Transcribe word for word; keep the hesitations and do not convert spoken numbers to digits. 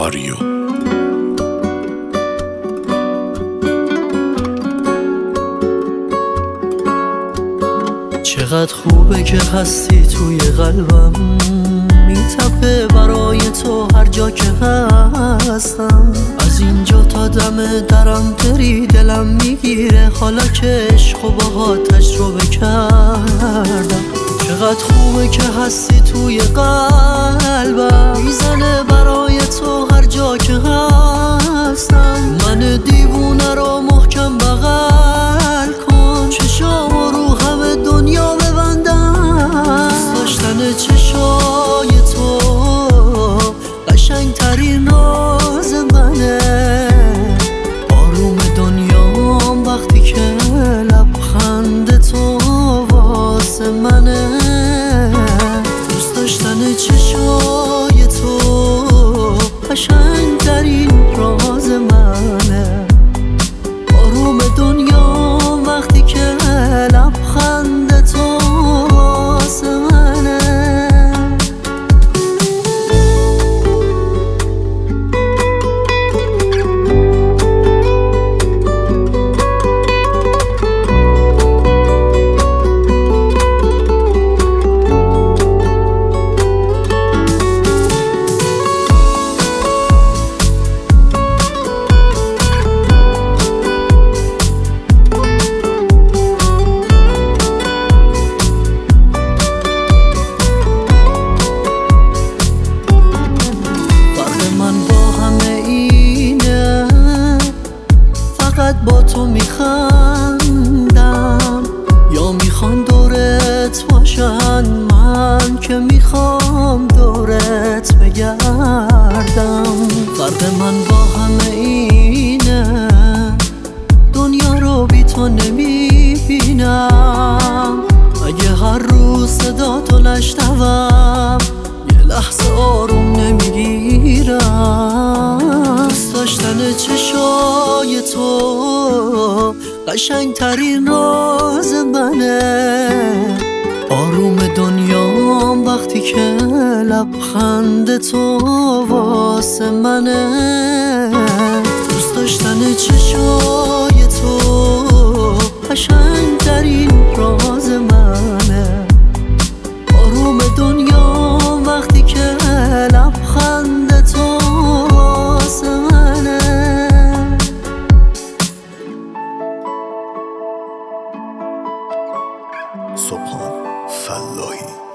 آریو. چقدر خوبه که هستی توی قلبم، میتپه برای تو هر جا که هستم. از اینجا تا دم درم بری دلم میگیره، حالا که عشق و باها تجربه کردم. چقدر خوبه که هستی توی قلبم، میزنه برای تو هر جا که هستم. من دیوونه رو محکم بغل کن، چشامو رو همه دنیا ببندم. دوست داشتن چشای تو قشنگترین راز منه، آروم دنیام وقتی که لبخند تو واسه منه. دوست داشتن چشای تو قشنگترین راز منه، آروم دنیام وقتی که لبخند تو واسه منه. با تو میخندم یا میخوان دورت باشن، من که میخوام دورت بگردم. فرق من با همه اینه، دنیا رو بی تو نمیبینم. اگه هر روز صدا تو نشنوم یه لحظه آروم نمیگیرم. دوست داشتن چشای تو قشنگترین راز منه، آروم دنیام وقتی که لبخند تو واسه منه. دوست داشتن چشای تو قشنگترین راز منه، آروم دنیام وقتی که لبخند تو واسه منه. سبحان فلاحی.